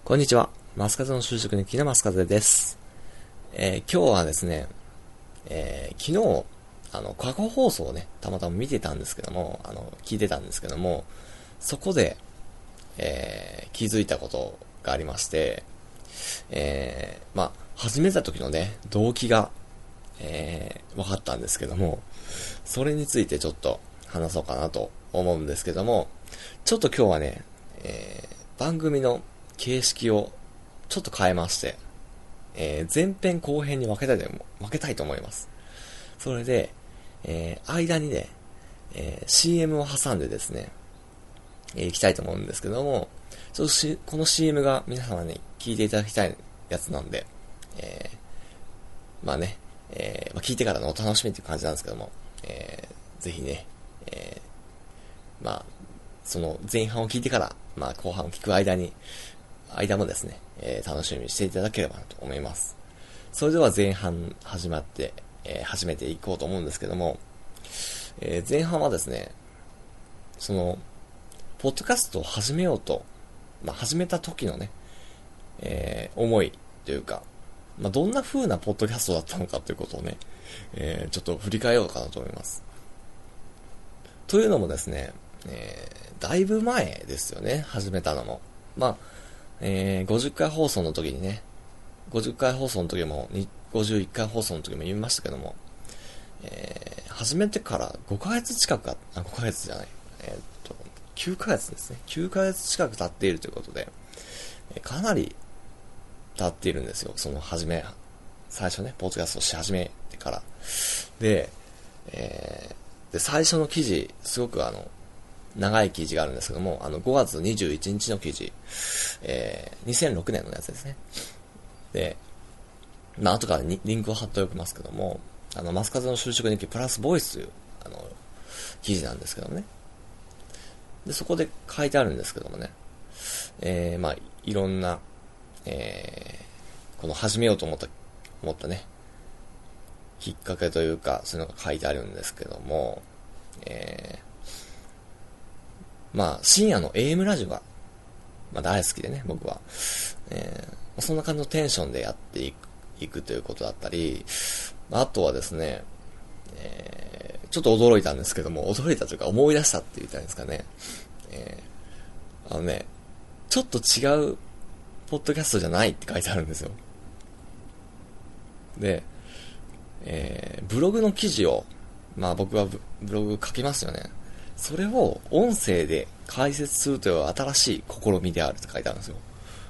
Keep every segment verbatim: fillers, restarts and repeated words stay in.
こんにちは。マスカゼの就職日記のマスカゼです。えー、今日はですね、えー、昨日、あの、過去放送をね、たまたま見てたんですけども、あの、聞いてたんですけども、そこで、えー、気づいたことがありまして、えー、まあ、始めた時のね、動機が、えー、分かったんですけども、それについてちょっと話そうかなと思うんですけども、ちょっと今日はね、えー、番組の形式をちょっと変えまして、えー、前編後編に分けたいと分けたいと思います。それで、えー、間にね、えー、シーエム を挟んでですね、えー、いきたいと思うんですけども、ちょっとしこの シーエム が皆様に聞いていただきたいやつなんで、えー、まあね、えーまあ、聞いてからのお楽しみっていう感じなんですけども、えー、ぜひね、えー、まあ、その前半を聞いてから、まあ後半を聞く間に、間もですね、えー、楽しみにしていただければなと思います。それでは前半始まって、えー、始めていこうと思うんですけども、えー、前半はですね、その、ポッドキャストを始めようと、まあ、始めた時のね、えー、思いというか、まあ、どんな風なポッドキャストだったのかということをね、えー、ちょっと振り返ろうかなと思います。というのもですね、えー、だいぶ前ですよね、始めたのも。まあ、えー、ごじゅっかい放送の時にね、ごじゅっかい放送の時も、ごじゅういっかい放送の時も言いましたけども、えー、始めてからごかげつ近くあ、あ、ごかげつじゃない、えー、っと、きゅうかげつですね。きゅうかげつ近く経っているということで、えー、かなり経っているんですよ。その始め、最初ね、ポッドキャストをし始めてから。で、えー、で、最初の記事、すごくあの、長い記事があるんですけども、あの、ごがつにじゅういちにちの記事、えー、にせんろくねんのやつですね。で、まあ、後からにリンクを貼っておきますけども、あの、マスカズの就職日記プラスボイスという、あの、記事なんですけどもね。で、そこで書いてあるんですけどもね、えー、まあ、いろんな、えー、この始めようと思った、思ったね、きっかけというか、そういうのが書いてあるんですけども、えー、まあ、深夜の エーエム ラジオが、まあ、大好きでね、僕は。えー、そんな感じのテンションでやっていく、いくということだったり、あとはですね、えー、ちょっと驚いたんですけども、驚いたというか思い出したって言ったんですかね。えー、あのね、ちょっと違う、ポッドキャストじゃないって書いてあるんですよ。で、えー、ブログの記事を、まあ僕は ブ, ブログ書きますよね。それを音声で解説するという新しい試みであるって書いてあるんですよ。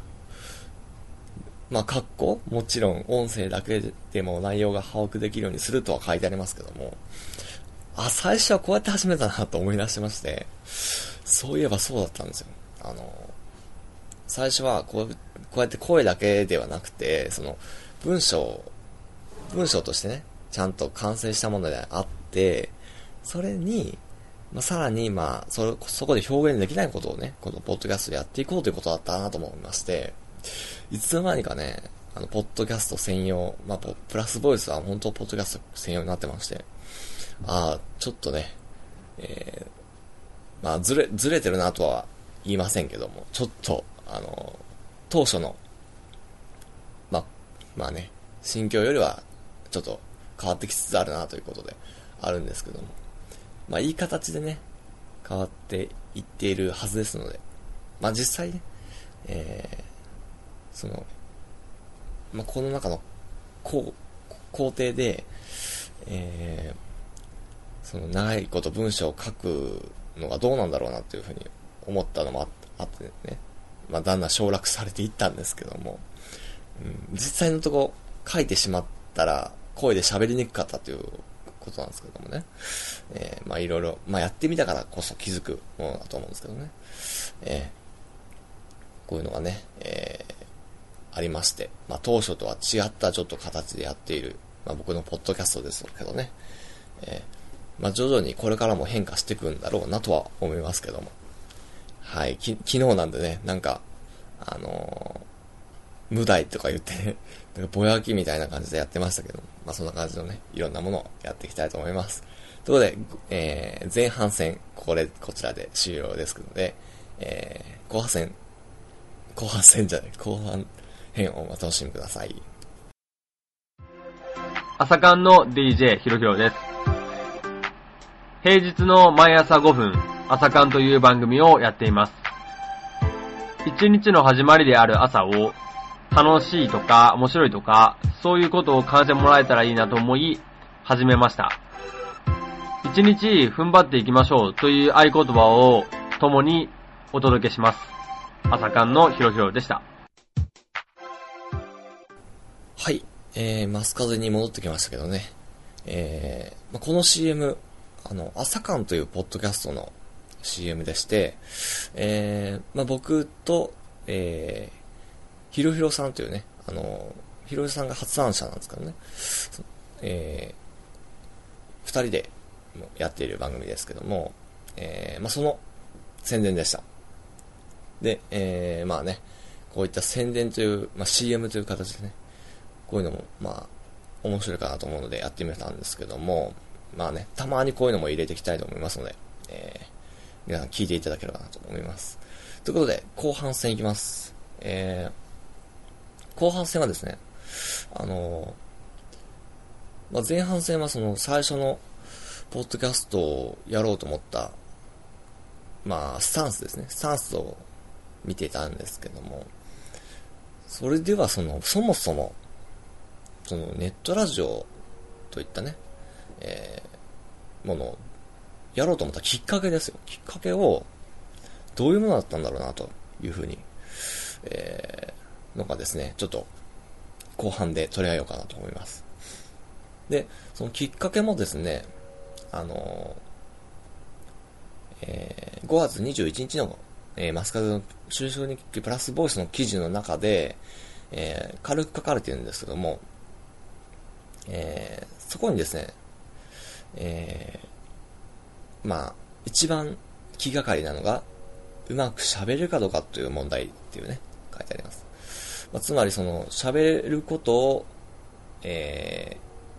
まあ、括弧もちろん音声だけでも内容が把握できるようにするとは書いてありますけども、あ、最初はこうやって始めたなと思い出してまして、そういえばそうだったんですよ。あの、最初はこう、こうやって声だけではなくて、その、文章、文章としてね、ちゃんと完成したものであって、それに、まあ、さらに、まあ、そ、そこで表現できないことをね、このポッドキャストでやっていこうということだったなと思いまして、いつの間にかね、あの、ポッドキャスト専用、まあ、プラスボイスは本当ポッドキャスト専用になってまして、ああ、ちょっとね、えー、まあ、ずれ、ずれてるなとは言いませんけども、ちょっと、あの、当初の、まあ、まあね、心境よりは、ちょっと変わってきつつあるなということで、あるんですけども、まあ、いい形でね、変わっていっているはずですので、まあ、実際ね、えー、その、まあ、この中の工程で、えー、その長いこと文章を書くのがどうなんだろうなというふうに思ったのも あ, あってね、まあ、だんだん省略されていったんですけども、うん、実際のとこ書いてしまったら声で喋りにくかったということなんですけどもね、えー、まあいろいろ、まあやってみたからこそ気づくものだと思うんですけどね、えー、こういうのがね、えーありまして、まあ当初とは違ったちょっと形でやっている、まあ僕のポッドキャストですけどね、えー、まあ徐々にこれからも変化していくんだろうなとは思いますけども、はい、き昨日なんでね、なんか、あのー、無題とか言ってね、なんかぼやきみたいな感じでやってましたけども、まあそんな感じのね、いろんなものをやっていきたいと思います。ということで、えー、前半戦、これ、こちらで終了ですので、えー、後半戦、 後半戦じゃない、後半編をお楽しみください。 朝刊の ディージェー ひろひろです。平日の毎朝ごふん、朝刊という番組をやっています。一日の始まりである朝を、楽しいとか面白いとか、そういうことを感じてもらえたらいいなと思い、始めました。一日踏ん張っていきましょうという合言葉を共にお届けします。朝刊のひろひろでした。 はい、えー、マスカゼに戻ってきましたけどね。えー、この シーエム、あの、朝刊というポッドキャストの シーエム でして、えー、まあ、僕と、えー、ひろひろさんというね、あの、ひろひろさんが発案者なんですけどね、えー、二人でやっている番組ですけども、えー、まあ、その宣伝でした。で、えー、まあね、こういった宣伝という、まあ、シーエム という形でね、こういうのも、まあ、面白いかなと思うのでやってみたんですけども、まあね、たまにこういうのも入れていきたいと思いますので、えー、皆さん聞いていただければなと思います。ということで、後半戦いきます。えー、後半戦はですね、あのー、まあ、前半戦はその最初の、ポッドキャストをやろうと思った、まあ、スタンスですね。スタンスを見てたんですけども、それではその、そもそも、そのネットラジオといったね、えー、ものをやろうと思ったきっかけですよ。きっかけを、どういうものだったんだろうなというふうに、えー、のがですね、ちょっと後半で取り上げようかなと思います。で、そのきっかけもですね、あのー、えー、ごがつにじゅういちにちの、えー、マスカズの就職日記プラスボイスの記事の中で、えー、軽く書かれているんですけども、えー、そこにですね、えー、まあ、一番気がかりなのが、うまく喋れるかどうかという問題っていうね、書いてあります。まあ、つまりその、喋ることを、え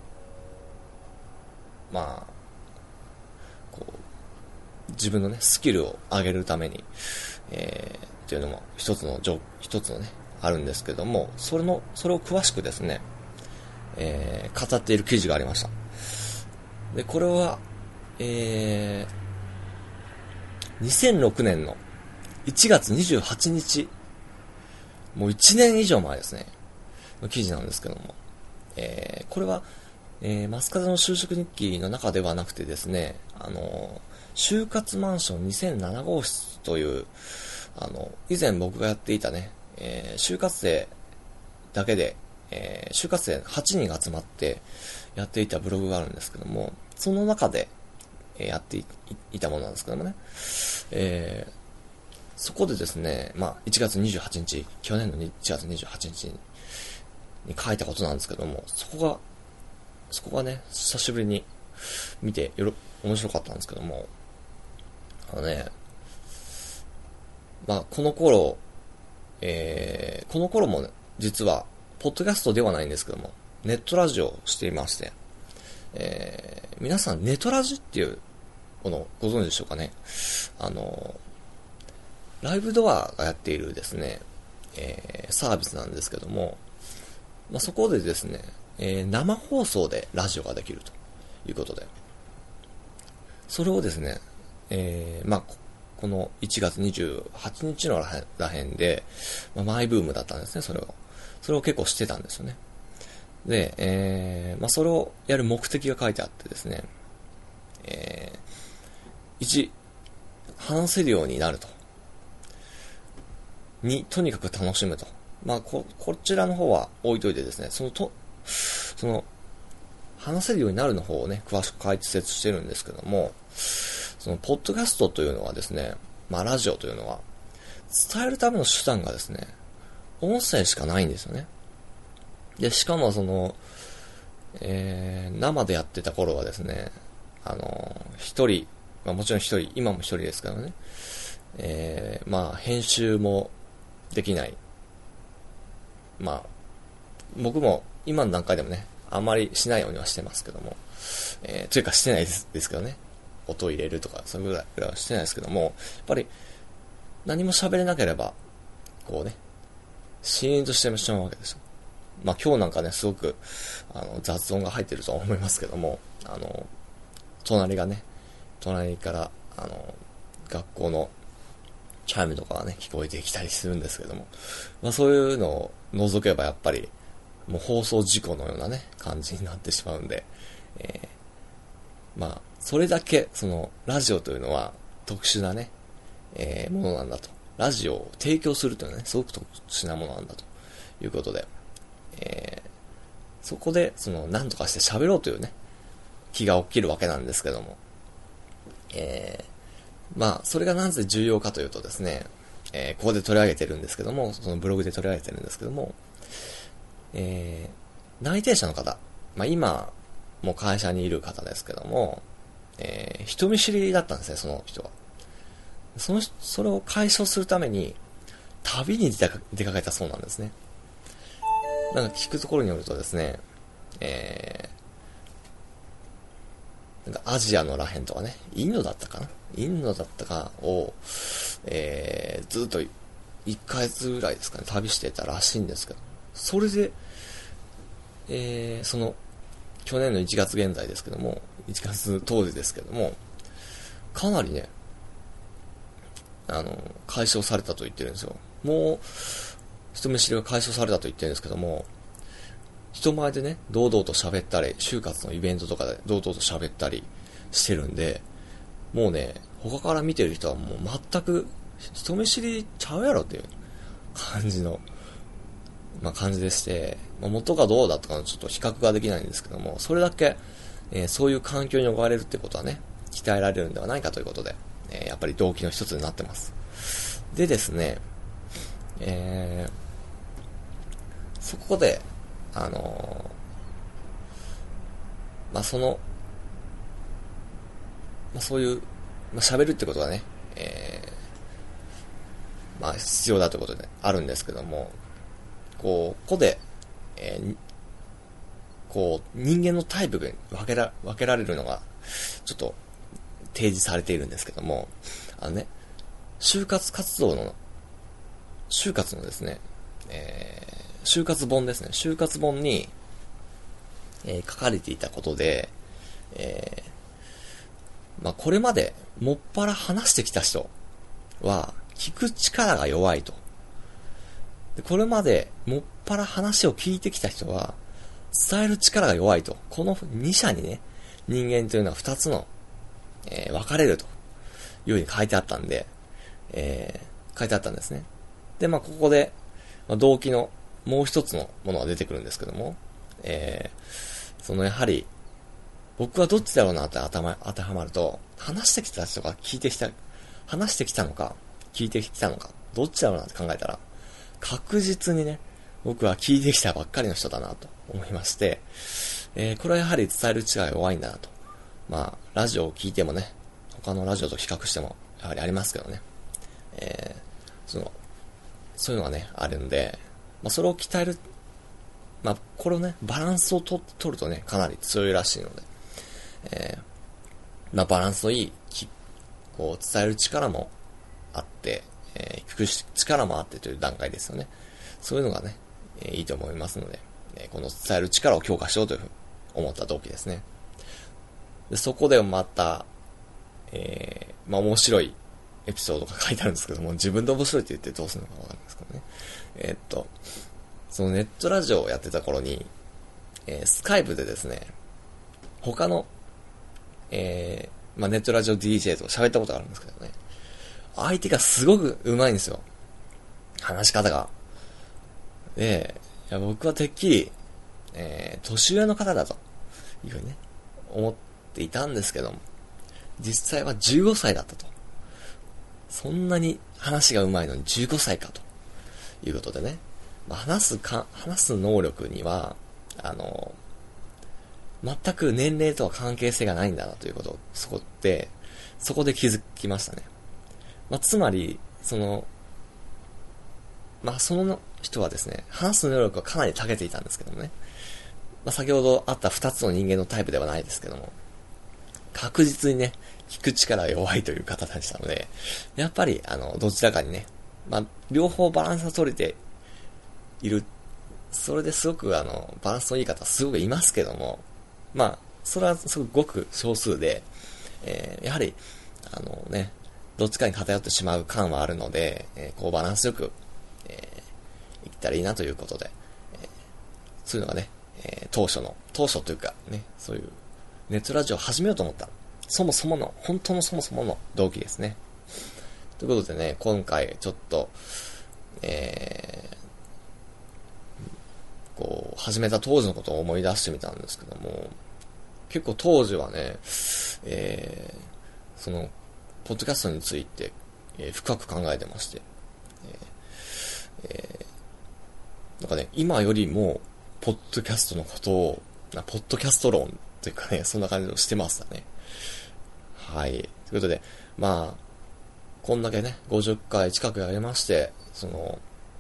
ー、まあ、こう、自分のね、スキルを上げるために、えー、っていうのも一つの、一つのね、あるんですけども、それの、それを詳しくですね、えー、語っている記事がありました。で、これは、えー、にせんろくねんのいちがつにじゅうはちにち、もういちねん以上前ですね、の記事なんですけども、えー、これは、えー、マスカゼの就職日記の中ではなくてですね、あのー、就活マンションにせんななごうしつという、あの、以前僕がやっていたね、えー、就活生だけで、えー、就活生はちにんが集まってやっていたブログがあるんですけども、その中で、えー、やって い, いたものなんですけどもね、えー、そこでですね、まあ、いちがつにじゅうはちにち、去年のいちがつにじゅうはちにちにに書いたことなんですけども、そこが、そこがね、久しぶりに見てよろ、面白かったんですけども、あのね、まあ、この頃、えー、この頃もね、実は、ポッドキャストではないんですけども、ネットラジオをしていまして、えー、皆さんネトラジっていうものをご存知でしょうかね。あの、ライブドアがやっているですね、えー、サービスなんですけども、まあ、そこでですね、えー、生放送でラジオができるということで、それをですね、えー、まあ、このいちがつにじゅうはちにちのらへんで、まあ、マイブームだったんですね、それを。それを結構してたんですよね。で、えー、まあ、それをやる目的が書いてあってですね、えー、いち、話せるようになると。に、とにかく楽しむと。まあ、こ、こちらの方は置いといてですね、そのと、その、話せるようになるの方をね、詳しく解説してるんですけども、その、ポッドキャストというのはですね、まあ、ラジオというのは、伝えるための手段がですね、音声しかないんですよね。で、しかもその、えー、生でやってた頃はですね、あの、一人、まあもちろん一人、今も一人ですからね、えー、まあ編集もできない。まあ、僕も今の段階でもね、あんまりしないようにはしてますけども、えー、というかしてないですですけどね、音入れるとか、そういうぐらいはしてないですけども、やっぱり何も喋れなければ、こうね、 シーンとしてしまうわけですよ。まあ今日なんかね、すごく、あの、雑音が入ってるとは思いますけども、あの、隣がね、隣から、あの、学校のチャイムとかがね、聞こえてきたりするんですけども、まあそういうのを除けばやっぱり、もう放送事故のようなね、感じになってしまうんで、えー、まあ、それだけ、その、ラジオというのは特殊なね、えー、ものなんだと。ラジオを提供するというのはね、すごく特殊なものなんだということで、えー、そこで、その、何とかして喋ろうというね、気が起きるわけなんですけども、えー、まあ、それがなぜ重要かというとですね、えー、ここで取り上げてるんですけども、そのブログで取り上げてるんですけども、えー、内定者の方、まあ今、もう会社にいる方ですけども、えー、人見知りだったんですね、その人は。その、それを解消するために、旅に出か、出かけたそうなんですね。なんか聞くところによるとですね、えー、なんかアジアのらへんとかね、インドだったかなインドだったかを、えー、ずっといっかげつぐらいですかね、旅してたらしいんですけど、それで、えー、その、去年のいちがつ現在ですけども、いちがつ当時ですけども、かなりね、あの、解消されたと言ってるんですよ。もう、人見知りが解消されたと言ってるんですけども、人前でね、堂々と喋ったり、就活のイベントとかで堂々と喋ったりしてるんで、もうね、他から見てる人はもう全く人見知りちゃうやろっていう感じの、まあ感じでして、まあ、元がどうだとかのちょっと比較ができないんですけども、それだけ、えー、そういう環境に置かれるってことはね、鍛えられるんではないかということで、えー、やっぱり動機の一つになってます。でですね、えー、そこで、あのー、まあ、その、まあ、そういう、まあ、喋るってことがね、えー、まあ、必要だということであるんですけども、こう、ここで、えー、こう、人間のタイプが分けら、分けられるのが、ちょっと、提示されているんですけども、あのね、就活活動の、就活のですね、えー、就活本ですね、就活本に、えー、書かれていたことで、えー、まあ、これまで、もっぱら話してきた人は、聞く力が弱いと。でこれまで、もっぱら話を聞いてきた人は、伝える力が弱いと。このに者にね、人間というのはふたつの、えー、分かれるというふうに書いてあったんで、えー、書いてあったんですね。で、まあ、ここで、まあ、動機のもう一つのものが出てくるんですけども、えー、そのやはり、僕はどっちだろうなって頭、当てはまると、話してきた人が聞いてきた、話してきたのか、聞いてきたのか、どっちだろうなって考えたら、確実にね、僕は聞いてきたばっかりの人だなと思いまして、えー、これはやはり伝える力が弱いんだなと。まあ、ラジオを聞いてもね、他のラジオと比較しても、やはりありますけどね。えー、その、そういうのがね、あるんで、まあ、それを鍛える、まあ、これをね、バランスをと取るとね、かなり強いらしいので、えー、まあ、バランスのいい、こう、伝える力もあって、えー、聞く力もあってという段階ですよね。そういうのがね、えー、いいと思いますので、えー、この伝える力を強化しようというふうに思った動機ですね。で、そこでまた、えー、まあ、面白いエピソードが書いてあるんですけども、自分で面白いって言ってどうするのかわかんないですけどね。えー、っと、そのネットラジオをやってた頃に、えー、スカイプでですね、他の、えー、まあ、ネットラジオ ディージェー と喋ったことがあるんですけどね、相手がすごく上手いんですよ。話し方が。で、いや僕はてっきり、えー、年上の方だというふうにね、思っていたんですけども、実際はじゅうごさいだったと。そんなに話が上手いのにじゅうごさいかということでね、まあ、話すか、話す能力には、あの、全く年齢とは関係性がないんだなということを、そこで、そこで気づきましたね。まあ、つまり、その、まあ、その人はですね、話す能力はかなり長けていたんですけどもね。まあ、先ほどあった二つの人間のタイプではないですけども、確実にね、聞く力が弱いという方でしたので、やっぱり、あの、どちらかにね、まあ、両方バランスが取れている。それですごくあの、バランスのいい方すごくいますけども、まあ、それはすごくごく少数で、えー、やはり、あのね、どっちかに偏ってしまう感はあるので、えー、こうバランスよく、えー、いったらいいなということで、えー、そういうのがね、えー、当初の、当初というかね、そういうネットラジオを始めようと思った、そもそもの、本当のそもそもの動機ですね。ということでね、今回ちょっと、えー、こう、始めた当時のことを思い出してみたんですけども、結構当時はね、えー、その、ポッドキャストについて、えー、深く考えてまして、えーえー、なんかね、今よりも、ポッドキャストのことを、ポッドキャスト論というかね、そんな感じをしてましたね。はい。ということで、まあ、こんだけね、ごじゅっかい近くやりまして、その、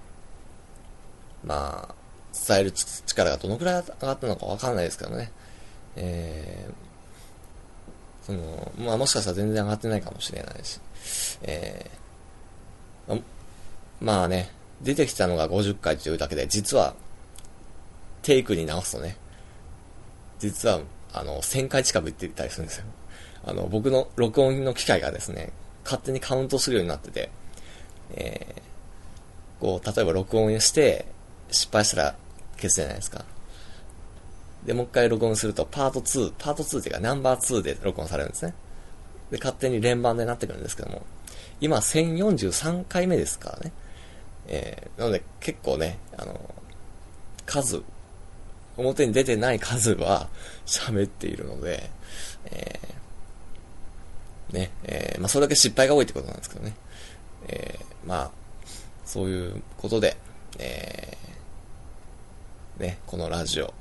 まあ、伝える力がどのくらい上がったのかわかんないですけどね。えー、その、まあもしかしたら全然上がってないかもしれないし。えー、ま、まあね、出てきたのがごじゅっかいというだけで、実は、テイクに直すとね、実は、あの、せんかい近く言ってたりするんですよ。あの、僕の録音の機械がですね、勝手にカウントするようになってて、えー、こう、例えば録音して、失敗したら消すじゃないですか。で、もう一回録音すると、パートツー、パートツーっていうかナンバーツーで録音されるんですね。で、勝手に連番でなってくるんですけども、今せんよんじゅうさんかいめですからね。えー、なので結構ね、あの、数、表に出てない数は喋っているので、えー、ね、えー、まあそれだけ失敗が多いってことなんですけどね。えー、まあ、そういうことで、えー、ね、このラジオ、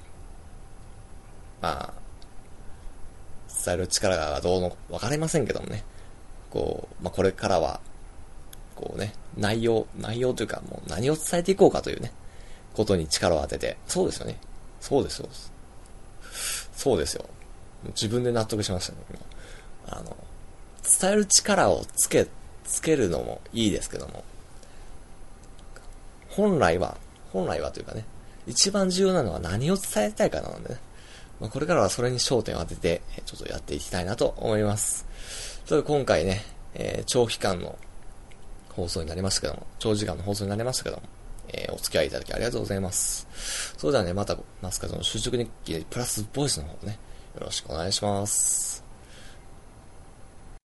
まあ、伝える力がどうのわかりませんけどもね、こう、まあこれからは、こうね、内容、内容というかもう何を伝えていこうかというね、ことに力を当てて、そうですよね。そうです、そうです。そうですよ。自分で納得しましたね。あの、伝える力をつけ、つけるのもいいですけども、本来は、本来はというかね、一番重要なのは何を伝えたいかなのでね、まあ、これからはそれに焦点を当てて、ちょっとやっていきたいなと思います。ということで今回ね、えー、長期間の放送になりましたけども、長時間の放送になりましたけども、えー、お付き合いいただきありがとうございます。それではね、また、マスカの就職日記プラスボイスの方ね、よろしくお願いします。